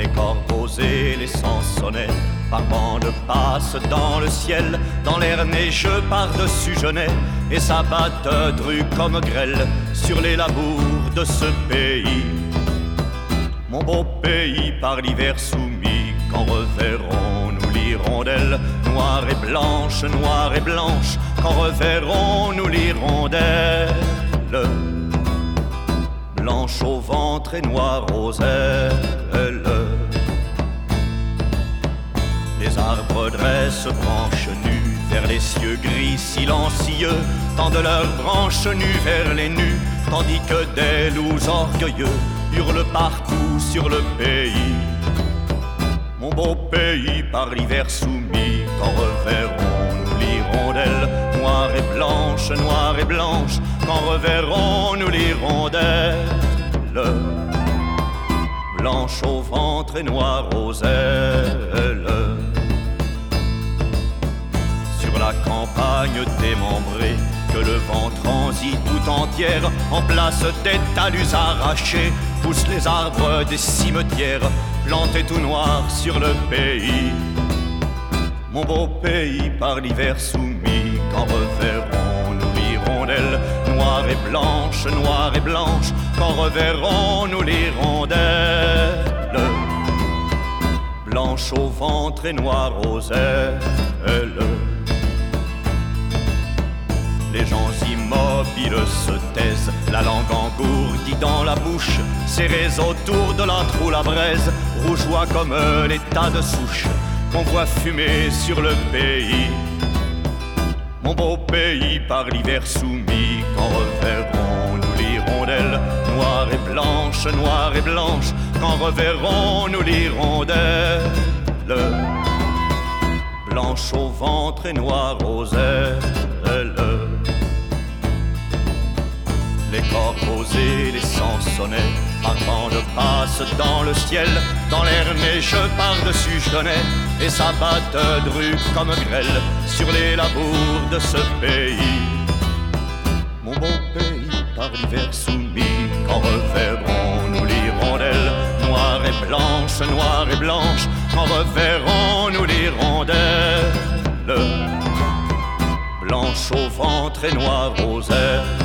Les corbeaux et les sansonnets par bandes passent dans le ciel, dans l'air neigeux par-dessus Genêt, et s'abattent drus comme grêle sur les labours de ce pays. Mon beau pays par l'hiver soumis, quand reverrons-nous l'hirondelle noire et blanche, quand reverrons-nous l'hirondelle blanche au ventre et noire aux ailes. Les arbres dressent branches nues vers les cieux gris silencieux, tendent leurs branches nues vers les nus, tandis que des loups orgueilleux hurlent partout sur le pays. Mon beau pays par l'hiver soumis, quand reverrons-nous l'hirondelle noire et blanche, quand reverrons-nous l'hirondelle blanche au ventre et noire aux ailes. Sur la campagne démembrée, que le vent transit tout entière, en place des talus arrachés, poussent les arbres des cimetières, plantés tout noirs sur le pays. Mon beau pays par l'hiver soumis, quand reverrons-nous l'hirondelle noire et blanche, quand reverrons-nous l'hirondelle blanche au ventre et noire aux ailes. Les gens immobiles se taisent, la langue engourdie dans la bouche, serrés autour de la troue à braise, rougeois comme les tas de souches qu'on voit fumer sur le pays. Mon beau pays par l'hiver soumis, quand reverrons-nous l'hirondelle noire et blanche, quand reverrons-nous l'hirondelle blanche au ventre et noire aux ailes. Les corbeaux et les sansonnets par bandes passent dans le ciel, dans l'air neigeux par-dessus Genêt, et s'abattent drus comme grêle sur les labours de ce pays. Mon beau pays par l'hiver soumis, quand reverrons-nous l'hirondelle noire et blanche, quand reverrons-nous l'hirondelle blanche au ventre et noire aux ailes.